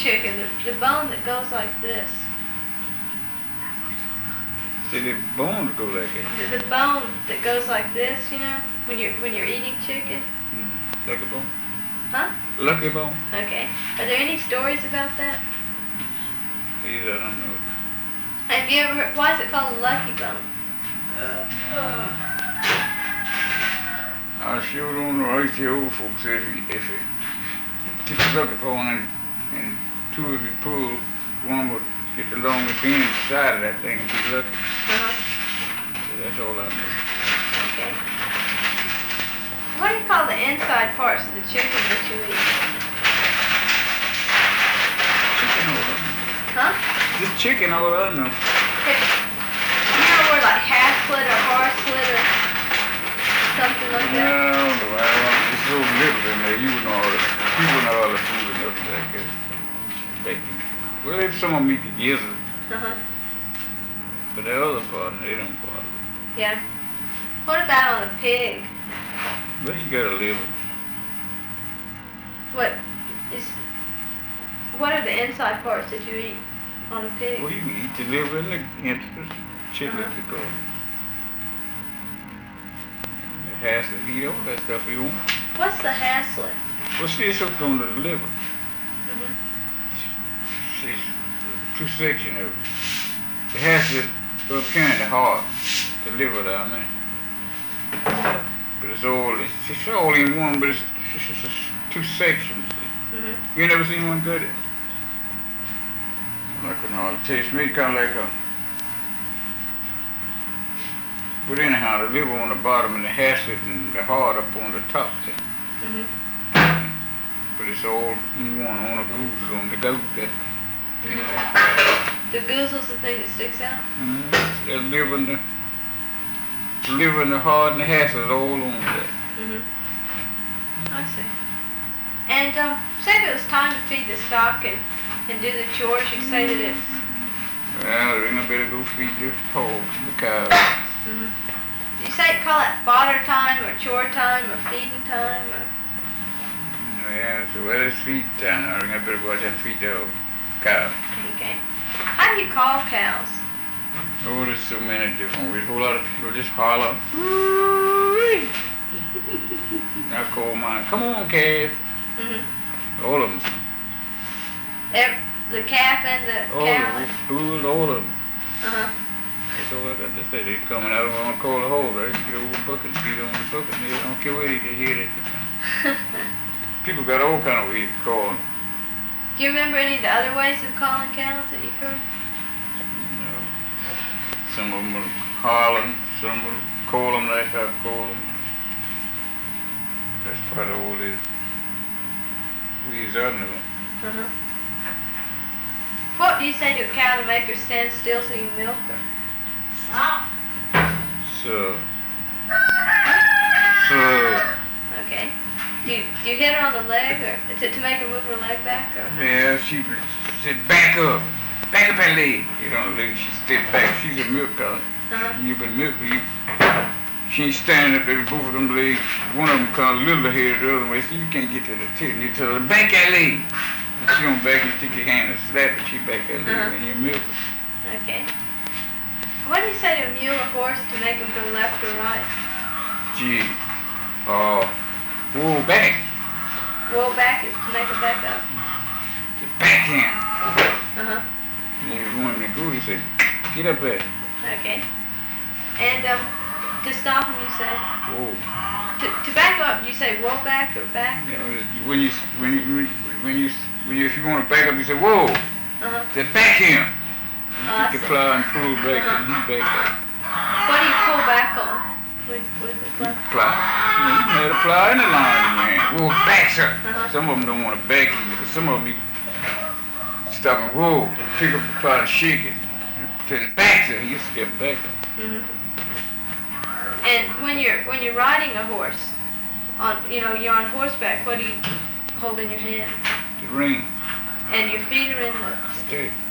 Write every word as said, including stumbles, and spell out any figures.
chicken, the, the bone that goes like this. See, the bones go like that. The, the bone that goes like this, you know, when you're when you're eating chicken. Mm. Lucky bone? Huh? Lucky bone? Okay. Are there any stories about that? Please, I don't know. Have you ever heard, why is it called a lucky bone? I sure don't know. I used to hear old folks say if you, if you keep a lucky bone and, and two of you pull, one would get the longest end side of that thing and be lucky. Uh-huh. So that's all I know. Okay. What do you call the inside parts of the chicken that you eat? Chicken all I know. Huh? Just chicken all I know. Hey, you know where like half slit or half slit or something like No, that? no, I don't. It's so little in there. You know all the, people know all the food enough to that good. Bacon. Well, if some of them eat the gizzard, Uh-huh. but the other part, they don't bother. Yeah. What about on a pig? But you gotta live it. What is, what are the inside parts that you eat on a pig? Well, you can eat the liver and the entrails, chicken Uh-huh. if you go. It has to eat all that stuff you want. What's the haslet? Well, see, it's hooked on to the liver. Mm-hmm. See, two sections of it. It has to up here in the heart, the liver down there. But it's all, it's, it's all in one, but it's, it's just it's two sections. Mm-hmm. You never seen one cut it? I couldn't hardly taste me, kind of like a. But anyhow, the liver on the bottom and the haslet and the heart up on the top there. Mm-hmm. But it's all in one, on the goose, on the goat there. The goozle's the thing that sticks out? Mm-hmm. The liver and the, the liver and the heart and the haslet all on there. Mm-hmm. I see. And um, say if it was time to feed the stock and, and do the chores, you'd say that it's... Well, then I better go feed the hogs and the cows. Mm-hmm. You say call it fodder time or chore time or feeding time or... Yeah, so well, it's feed time. I think I better go out there and feed the cows. Okay. How do you call cows? Oh, there's so many different ways. A whole lot of people just holler. Woo-wee. I call mine, come on, calf. Mm-hmm. All of them. Every, the calf and the All cow? of them. Bulls, all of them. Uh-huh. That's all I got to say. They coming out. I don't want to call the hole. They get over the bucket, feed on the bucket. They don't care where they can hear that. People got all kind of ways to call them. Do you remember any of the other ways of calling cows that you've heard? You know, some of them are hollering. Some will call them like I call them. That's probably all this. Ways I know. Uh-huh. What do you say to a cow to make her stand still so you milk her? Stop. So. So. Okay. Do you, do you hit her on the leg or to, to make her move her leg back? Or? Yeah, she said, back up. Back up that leg. You don't let her, she step back. She's a milk cow. Uh-huh. You've been milking you. She ain't standing up there with both of them legs. One of them kind of little ahead of the other way, so you can't get to the tip. You tell her, back that leg. And she don't back, you stick your hand and slap it. She back that leg Uh-huh. and you milk her. Okay. What do you say to a mule or horse to make them go left or right? Gee. Oh. Uh, whoa, back. Roll back is to make it back up. The backhand. Uh-huh. And if you want him to go, you say, get up there. Okay. And um, to stop them, you say, Whoa. to, to back up, do you say roll back or back? You know, when you, when you, when you, when you, if you want to back up, you say, whoa. Uh-huh. Then back him. You Oh, get the I see. plow and pull back Uh-huh. and he back up. What do you pull back on with, with the club? Plow. You had a plow and a line in your hand. Whoa, back, sir. Uh-huh. Some of them don't want to back you because some of them you stop and whoa, pick up the plow and shake it. To the back, sir. You step back. Mm-hmm. And when you're when you're riding a horse, on you know you're on horseback, what do you hold in your hand? The ring. And your feet are in the Stay.